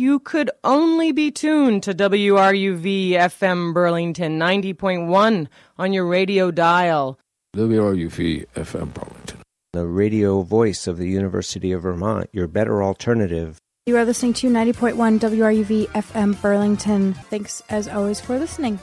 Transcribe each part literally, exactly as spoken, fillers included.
you could only be tuned to W R U V F M Burlington ninety point one on your radio dial. W R U V F M Burlington, the radio voice of the University of Vermont, your better alternative. You are listening to ninety point one W R U V F M Burlington. Thanks, as always, for listening.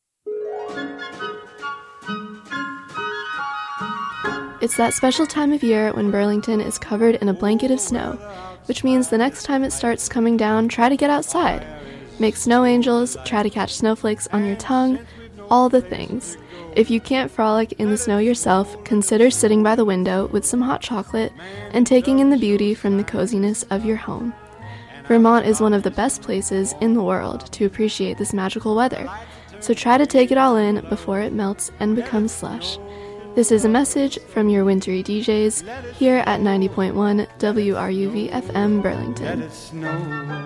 It's that special time of year when Burlington is covered in a blanket of snow, which means the next time it starts coming down, try to get outside. Make snow angels, try to catch snowflakes on your tongue, all the things. If you can't frolic in the snow yourself, consider sitting by the window with some hot chocolate and taking in the beauty from the coziness of your home. Vermont is one of the best places in the world to appreciate this magical weather, so try to take it all in before it melts and becomes slush. This is a message from your wintry D Js here at ninety point one W R U V F M Burlington. Let it snow.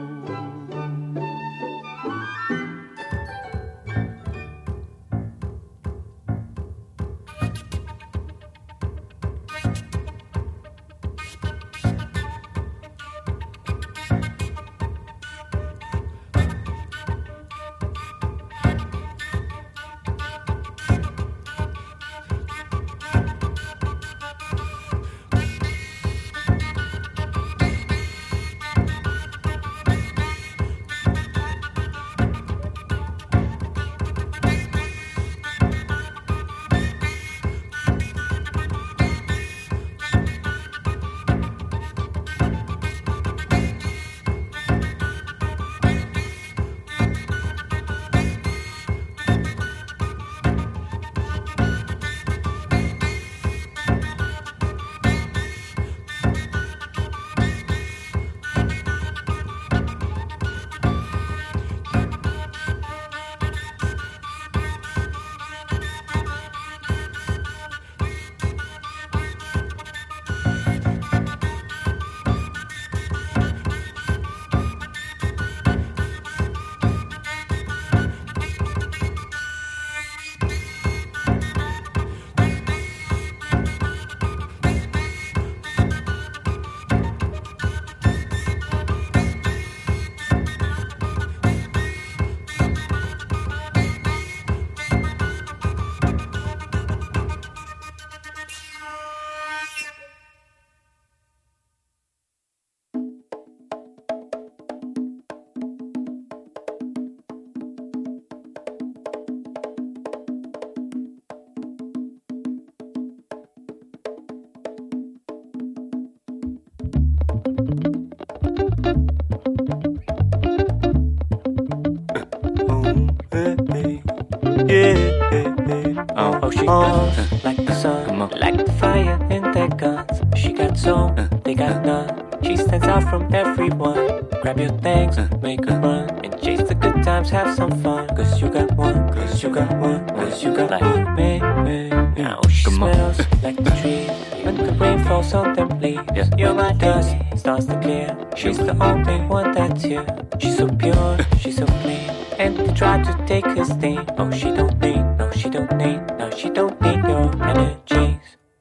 on like the sun, like the fire in their guns. She got soul, they got none. She stands out from everyone. Grab your things, make a run, and chase the good times, have some fun. Cause you got one, cause you got one, cause you got like me, me. Now she smells like the trees when the rain falls on them leaves. You're my dust, starts to clear. She's the only one that's here. She's so pure, she's so clean. And they try to take her sting. Oh, she don't need, no, she don't need, no, she don't need your energies.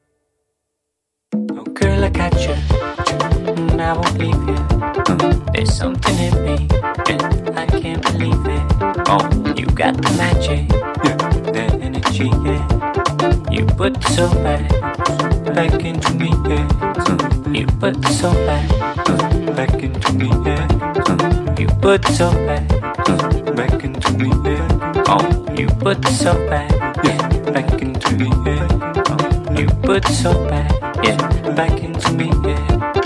Oh, girl, I got you, and I won't leave you. There's something in me, and I can't believe it. Oh, you got the magic, the energy, yeah. You put the soul back, back into me, yeah. You put the soul back, back into me, yeah. You put the soul back, back into me, yeah. Oh, you put the soul back, yeah, back into me, yeah. Oh, you put the soul back, yeah, back into me, yeah.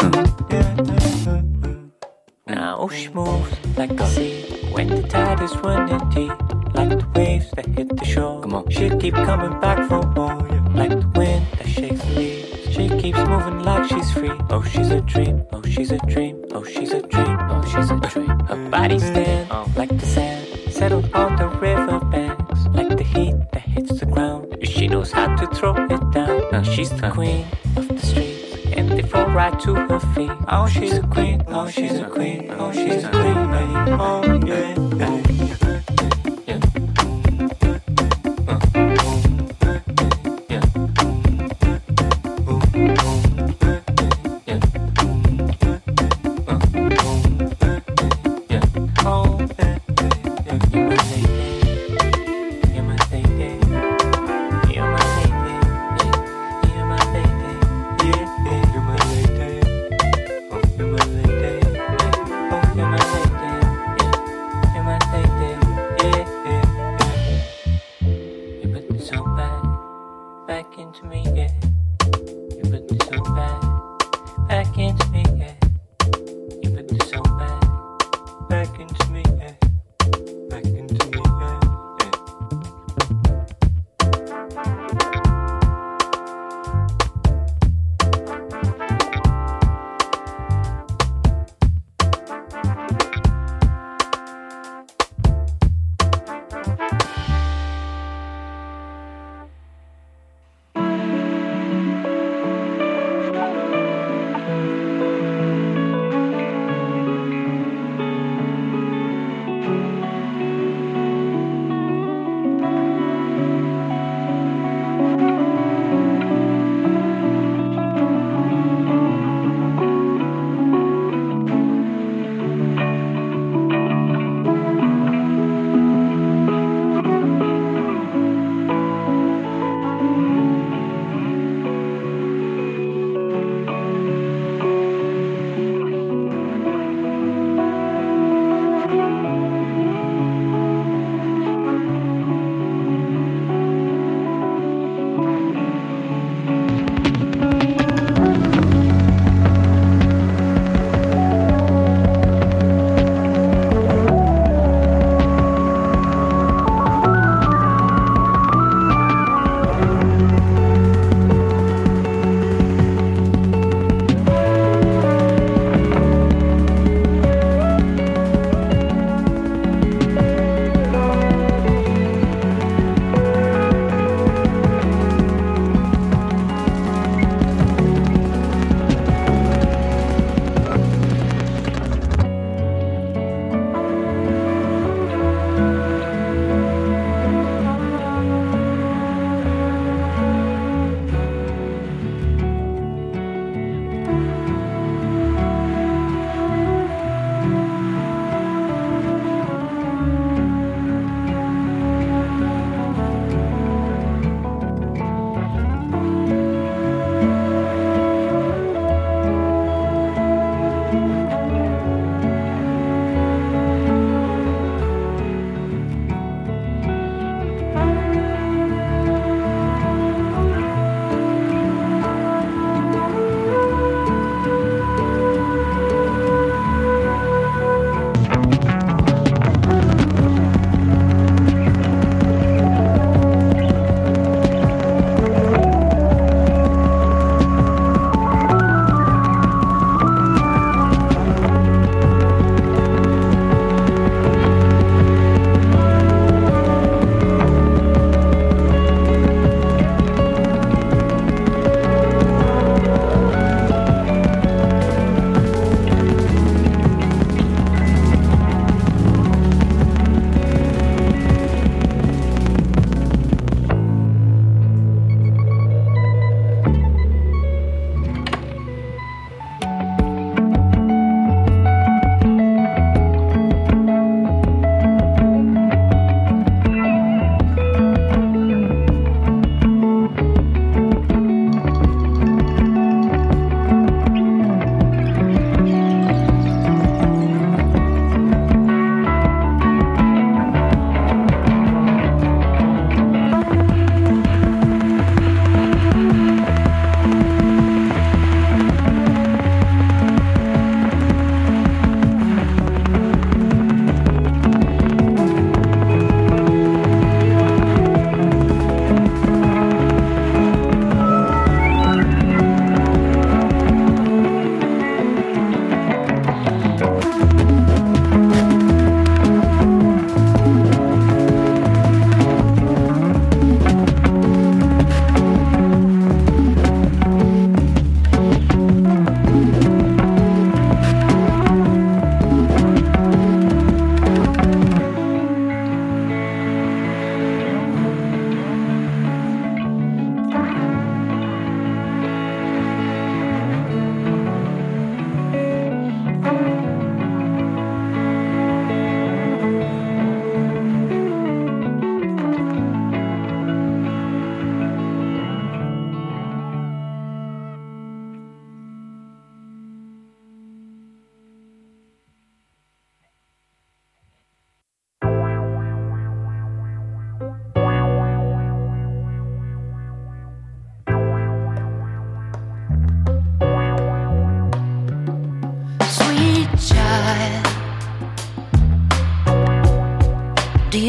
Now she moves like the sea when the tide is running deep, like the waves that hit the shore. Come on, she'll keep coming back for more, like the wind that shakes the leaves. She keeps moving like she's free. Oh, she's a dream. Oh, she's a dream. Oh, she's a dream. Oh, she's a dream. Her body stand like the sand, settled on the riverbanks, like the heat that hits the ground. She knows how to throw it down. She's the queen of the streets, and they fall right to her feet. Oh, she's a queen. Oh, she's a queen. Oh, she's a queen. Oh, yeah, yeah. into me, yeah. You put the soul back, back into me, yeah. Back into me, yeah,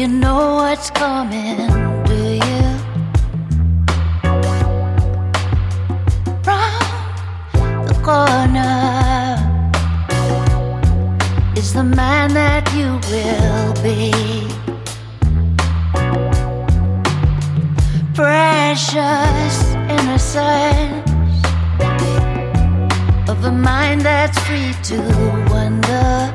you know what's coming, do you? Round the corner is the man that you will be. Precious innocence of a mind that's free to wonder,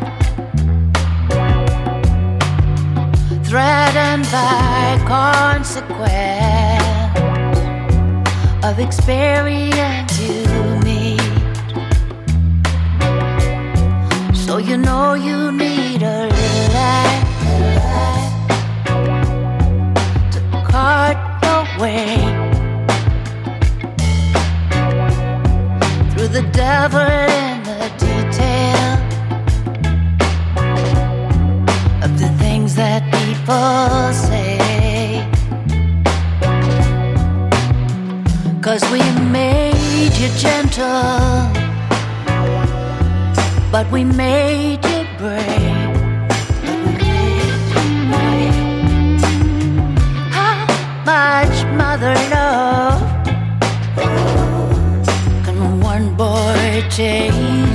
threatened by consequence of experience you meet. So you know you need a light to cut your way through the devil in the detail of the things that people say. 'Cause we made you gentle, but we made you brave. How much mother love can one boy take?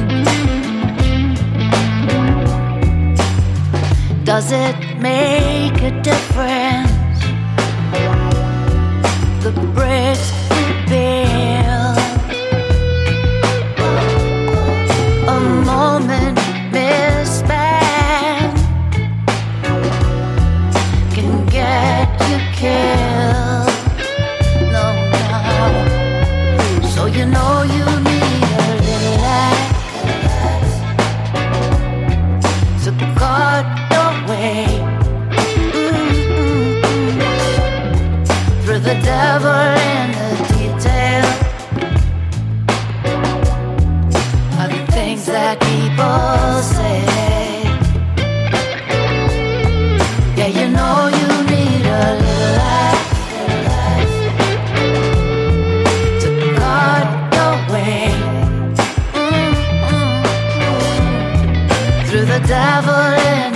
Does it make a difference, the bricks we build? A moment misspent can get you killed. No, no. So you know you need a little light to cut your way mm-hmm. through the devil in the detail of the things that people say. Yeah, you know you need a little light to cut your way mm-hmm. through the devil in